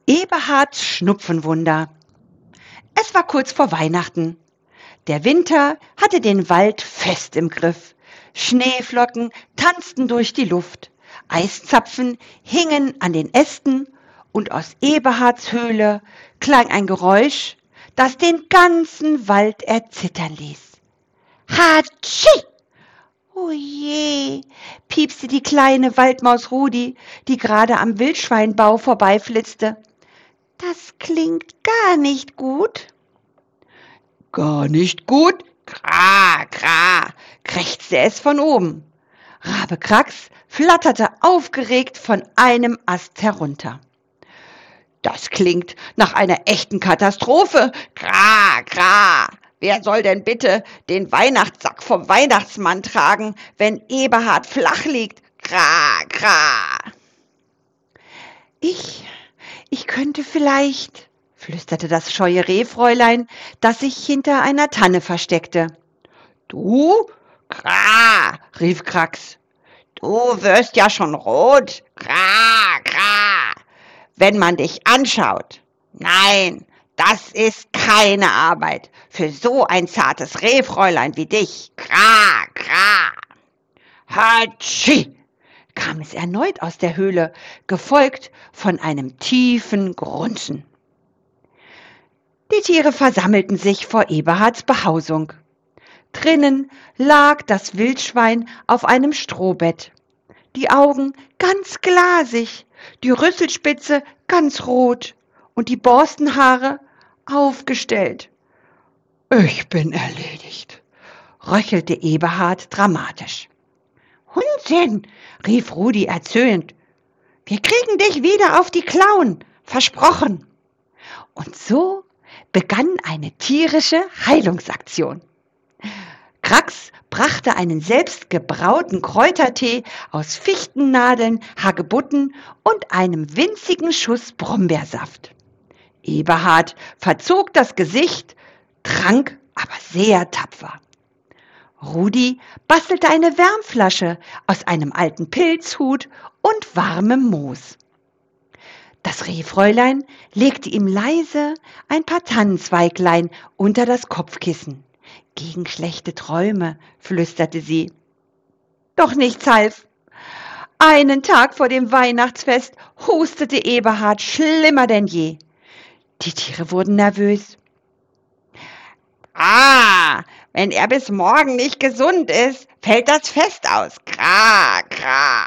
Eberhards Schnupfenwunder. Es war kurz vor Weihnachten. Der Winter hatte den Wald fest im Griff. Schneeflocken tanzten durch die Luft. Eiszapfen hingen an den Ästen und aus Eberhards Höhle klang ein Geräusch, das den ganzen Wald erzittern ließ. Hatschi! O je, piepste die kleine Waldmaus Rudi, die gerade am Wildschweinbau vorbeiflitzte. Das klingt gar nicht gut. Gar nicht gut? Kra, kra, krächzte es von oben. Rabe Krax flatterte aufgeregt von einem Ast herunter. Das klingt nach einer echten Katastrophe. Kra, kra. Wer soll denn bitte den Weihnachtssack vom Weihnachtsmann tragen, wenn Eberhard flach liegt? Kra, kra. Ich könnte vielleicht, flüsterte das scheue Rehfräulein, das sich hinter einer Tanne versteckte. Du? Kra, rief Krax. Du wirst ja schon rot. Kra, kra. Wenn man dich anschaut. Nein, das ist keine Arbeit für so ein zartes Rehfräulein wie dich. Kra, kra. Hatschi! Kam es erneut aus der Höhle, gefolgt von einem tiefen Grunzen. Die Tiere versammelten sich vor Eberhards Behausung. Drinnen lag das Wildschwein auf einem Strohbett, die Augen ganz glasig, die Rüsselspitze ganz rot und die Borstenhaare aufgestellt. »Ich bin erledigt«, röchelte Eberhard dramatisch. »Unsinn«, rief Rudi erzürnt. »Wir kriegen dich wieder auf die Klauen, versprochen.« Und so begann eine tierische Heilungsaktion. Krax brachte einen selbstgebrauten Kräutertee aus Fichtennadeln, Hagebutten und einem winzigen Schuss Brombeersaft. Eberhard verzog das Gesicht, trank aber sehr tapfer. Rudi bastelte eine Wärmflasche aus einem alten Pilzhut und warmem Moos. Das Rehfräulein legte ihm leise ein paar Tannenzweiglein unter das Kopfkissen. Gegen schlechte Träume, flüsterte sie. Doch nichts half. Einen Tag vor dem Weihnachtsfest hustete Eberhard schlimmer denn je. Die Tiere wurden nervös. Wenn er bis morgen nicht gesund ist, fällt das Fest aus. Kra, kra.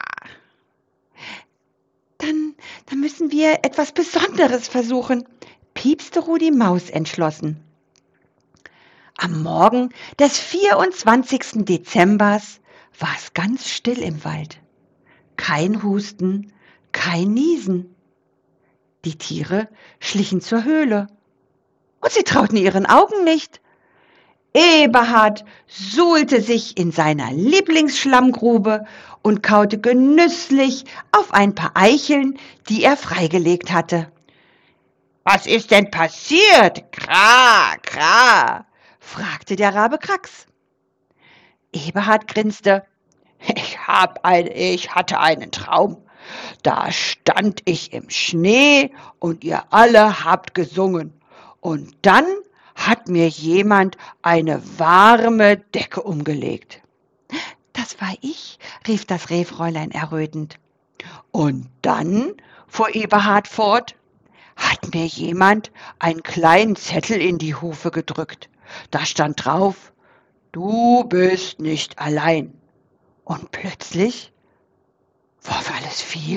Dann müssen wir etwas Besonderes versuchen, piepste Rudi Maus entschlossen. Am Morgen des 24. Dezembers war es ganz still im Wald. Kein Husten, kein Niesen. Die Tiere schlichen zur Höhle und sie trauten ihren Augen nicht. Eberhard suhlte sich in seiner Lieblingsschlammgrube und kaute genüsslich auf ein paar Eicheln, die er freigelegt hatte. »Was ist denn passiert? Kra, kra«, fragte der Rabe Krax. Eberhard grinste. Ich hatte einen Traum. Da stand ich im Schnee und ihr alle habt gesungen. Und dann hat mir jemand eine warme Decke umgelegt. Das war ich, rief das Rehfräulein errötend. Und dann, fuhr Eberhard fort, hat mir jemand einen kleinen Zettel in die Hufe gedrückt. Da stand drauf, du bist nicht allein. Und plötzlich warf alles viel